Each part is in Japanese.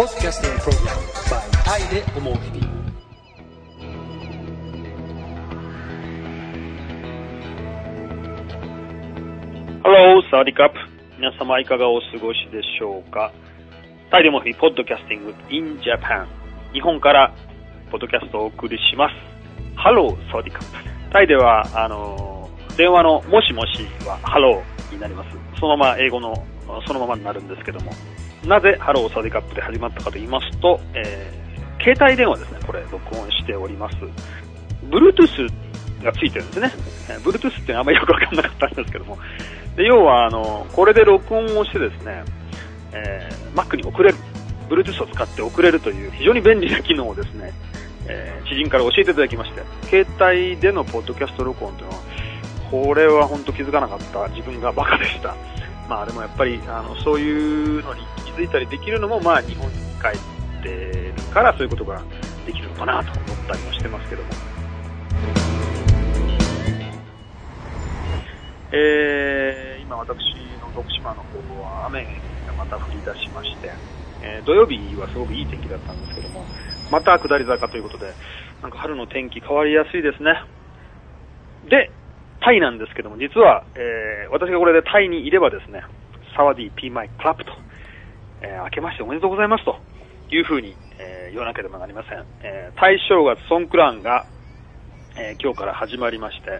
Podcasting Program by タイで思う日々。 Hello, サワディカップ。皆様いかがお過ごしでしょうか。タイで思う日々ポッドキャスティング in Japan。日本からポッドキャストをお送りします。Hello, サワディカップ。タイでは電話のもしもしは Hello になります。そのまま英語のそのままになるんですけども、なぜハローサワディカップで始まったかと言いますと、携帯電話ですね、これ録音しております。Bluetooth がついてるんですね。Bluetooth ってあんまりよくわかんなかったんですけども、で要はこれで録音をしてですね、Mac に送れる、Bluetooth を使って送れるという非常に便利な機能をですね、知人から教えていただきまして、携帯でのポッドキャスト録音というのは、これは本当気づかなかった自分がバカでした。まあでもやっぱりそういうのに気づいたりできるのも日本に帰ってるからそういうことができるのかなと思ったりもしてますけども、今私の徳島の方は雨がまた降り出しまして、土曜日はすごくいい天気だったんですけども、また下り坂ということで、なんか春の天気変わりやすいですね。でタイなんですけども、実は、私がこれでタイにいればですね、サワディピーマイクラップと、明けましておめでとうございますというふうに、言わなければなりません。タイ正月ソンクラーンが、今日から始まりまして、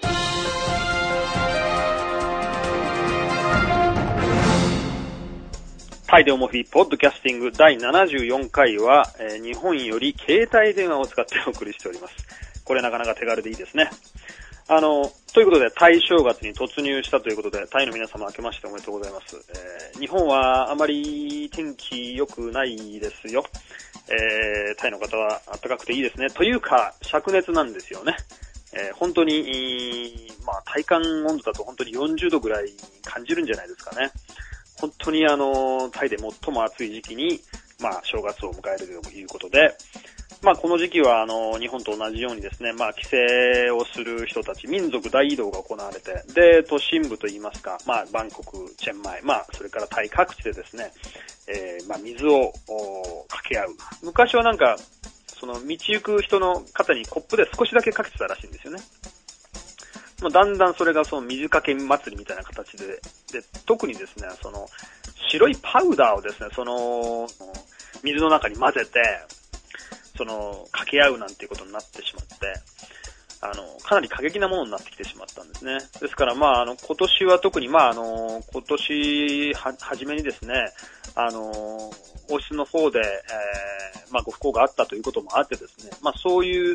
タイで思う日々ポッドキャスティング第74回は、日本より携帯電話を使ってお送りしております。これなかなか手軽でいいですね。ということで、タイ正月に突入したということで、タイの皆様明けましておめでとうございます。日本はあまり天気良くないですよ。タイの方は暖かくていいですね。というか、灼熱なんですよね。本当に、体感温度だと本当に40度ぐらい感じるんじゃないですかね。本当にタイで最も暑い時期に、正月を迎えるということで、この時期は日本と同じようにですね、帰省をする人たち、民族大移動が行われて、で、都心部といいますか、バンコク、チェンマイ、それからタイ各地でですね、水をかけ合う。昔はなんか、その道行く人の肩にコップで少しだけかけてたらしいんですよね。だんだんそれがその水かけ祭りみたいな形で、特にですね、その白いパウダーをですね、その水の中に混ぜて、掛け合うなんていうことになってしまって、かなり過激なものになってきてしまったんですね。ですから、今年は特に、今年初めにですね、王室の方で、ご不幸があったということもあってですね、そういう、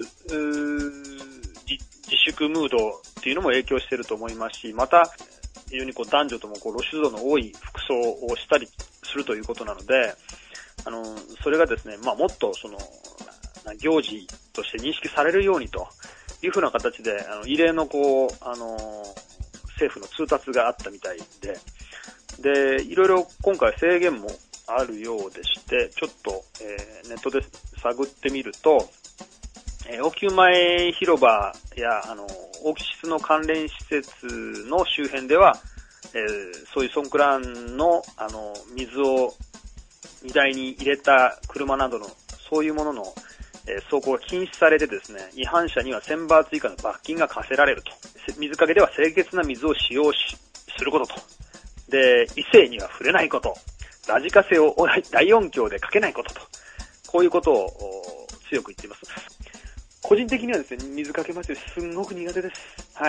自粛ムードっていうのも影響していると思いますし、また、非常に男女とも露出度の多い服装をしたりするということなので、それがですね、もっと行事として認識されるようにというふうな形で、異例の政府の通達があったみたいで、いろいろ今回制限もあるようでして、ちょっと、ネットで探ってみると、王宮前広場や、王室の関連施設の周辺では、そういうソンクランの、水を荷台に入れた車などの、そういうものの、走行が禁止されてですね、違反者には1000バーツ以下の罰金が課せられると。水かけでは清潔な水を使用することと。で、異性には触れないこと。ラジカセを大音響でかけないことと。こういうことを強く言っています。個人的にはですね、水かけ祭りすんごく苦手です。はい。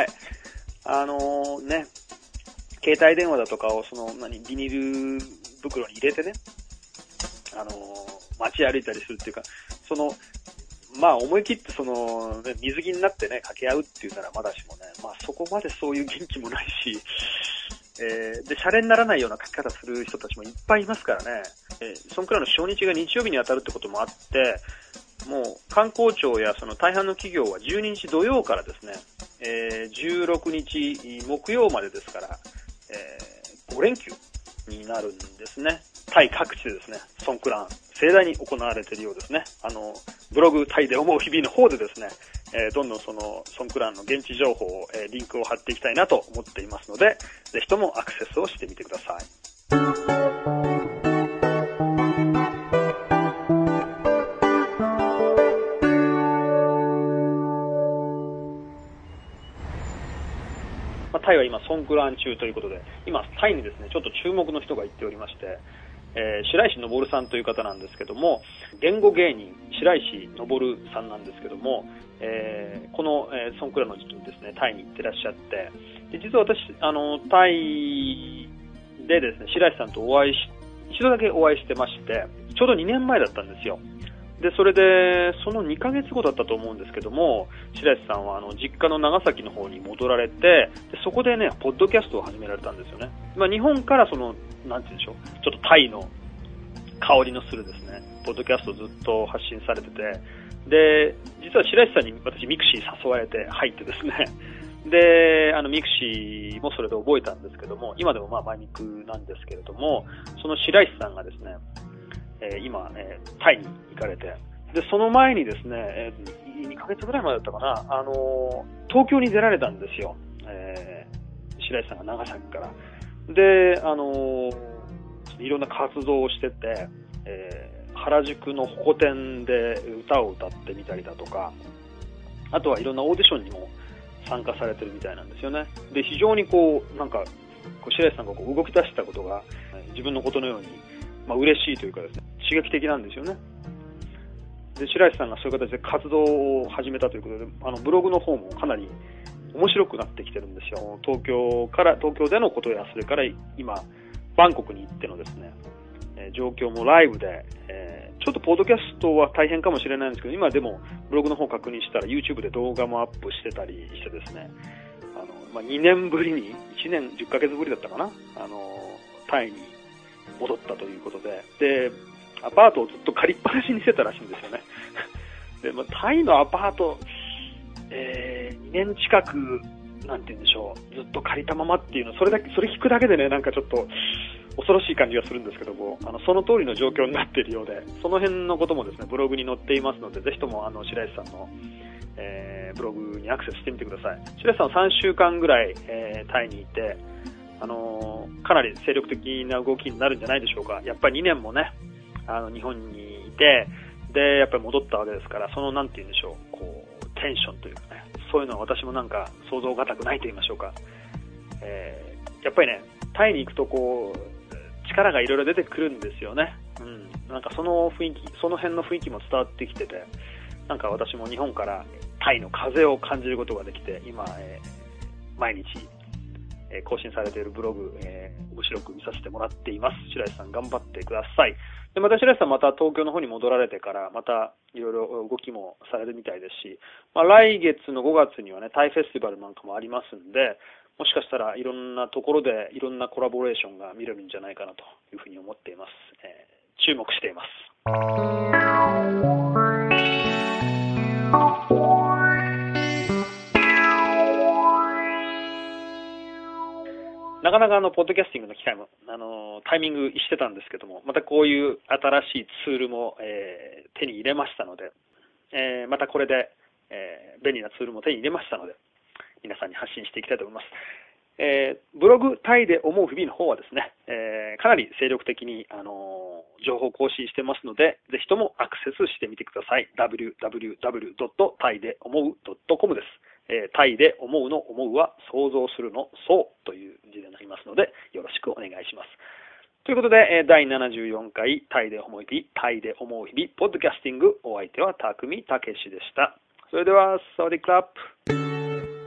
携帯電話だとかをビニール袋に入れてね、街歩いたりするっていうか、思い切って水着になってね、掛け合うっていうならまだしもね、そこまでそういう元気もないし、で、シャレにならないような書き方する人たちもいっぱいいますからね、そのくらいの初日が日曜日に当たるってこともあって、もう観光庁や大半の企業は12日土曜からですね、16日木曜までですから、5連休になるんですね。タイ各地でですね、ソンクラン盛大に行われているようですね。ブログタイで思う日々の方でですね、どんどんソンクランの現地情報を、リンクを貼っていきたいなと思っていますので、ぜひともアクセスをしてみてください。 今、ソンクラン中ということで、今、タイにですね、ちょっと注目の人が行っておりまして、白石昇さんという方なんですけども、言語芸人、白石昇さんなんですけども、この、ソンクラの時期にですね、タイに行ってらっしゃって、で実は私、タイでですね、白石さんと一度だけお会いしてまして、ちょうど2年前だったんですよ。で、それで、その2ヶ月後だったと思うんですけども、白石さんは実家の長崎の方に戻られて、でそこでね、ポッドキャストを始められたんですよね。日本からなんて言うんでしょう、ちょっとタイの香りのするですね、ポッドキャストをずっと発信されてて、で、実は白石さんに私ミクシー誘われて入ってですね、で、ミクシーもそれで覚えたんですけども、今でもマイミクなんですけれども、その白石さんがですね、今、タイに行かれて、で、その前にですね、2ヶ月ぐらい前だったかな、東京に出られたんですよ。白石さんが長崎から。で、いろんな活動をしてて、原宿のホコ天で歌を歌ってみたりだとか、あとはいろんなオーディションにも参加されてるみたいなんですよね。で、非常に白石さんが動き出したことが、自分のことのように、嬉しいというかですね、刺激的なんですよね。で、白石さんがそういう形で活動を始めたということで、ブログの方もかなり面白くなってきてるんですよ。東京でのことや、それから今、バンコクに行ってのですね、状況もライブで、ちょっとポッドキャストは大変かもしれないんですけど、今でもブログの方確認したら YouTube で動画もアップしてたりしてですね、2年ぶりに、1年10ヶ月ぶりだったかな、タイに戻ったということで、で、アパートをずっと借りっぱなしにしてたらしいんですよね。で、タイのアパート、2年近く、なんて言うんでしょう、ずっと借りたままっていうの、それ聞くだけでね、なんかちょっと恐ろしい感じがするんですけども、その通りの状況になっているようで、その辺のこともですね、ブログに載っていますので、ぜひとも白石さんの、ブログにアクセスしてみてください。白石さんは3週間ぐらい、タイにいて、かなり精力的な動きになるんじゃないでしょうか。やっぱり2年もね、日本にいて、で、やっぱり戻ったわけですから、なんて言うんでしょう、テンションというかね、そういうのは私もなんか想像がたくないと言いましょうか。やっぱりね、タイに行くと力がいろいろ出てくるんですよね。なんかその辺の雰囲気も伝わってきてて、なんか私も日本からタイの風を感じることができて、今、毎日、更新されているブログ、面白く見させてもらっています。白石さん頑張ってください。で、また白石さんまた東京の方に戻られてから、またいろいろ動きもされるみたいですし、来月の5月にはね、タイフェスティバルなんかもありますんで、もしかしたらいろんなところでいろんなコラボレーションが見れるんじゃないかなというふうに思っています。注目しています。なかなかポッドキャスティングの機会も、タイミングしてたんですけども、またこういう新しいツールも、手に入れましたので、またこれで、便利なツールも手に入れましたので、皆さんに発信していきたいと思います。ブログタイで思う日々の方はですね、かなり精力的に、情報更新してますので、ぜひともアクセスしてみてください。www.thaideomou.com です。タイで思うの思うは想像するのそうという字でなりますので、よろしくお願いします。ということで、第74回タイで思う日々、タイで思う日々、ポッドキャスティング、お相手はたくみたけしでした。それでは、サワディークラップ。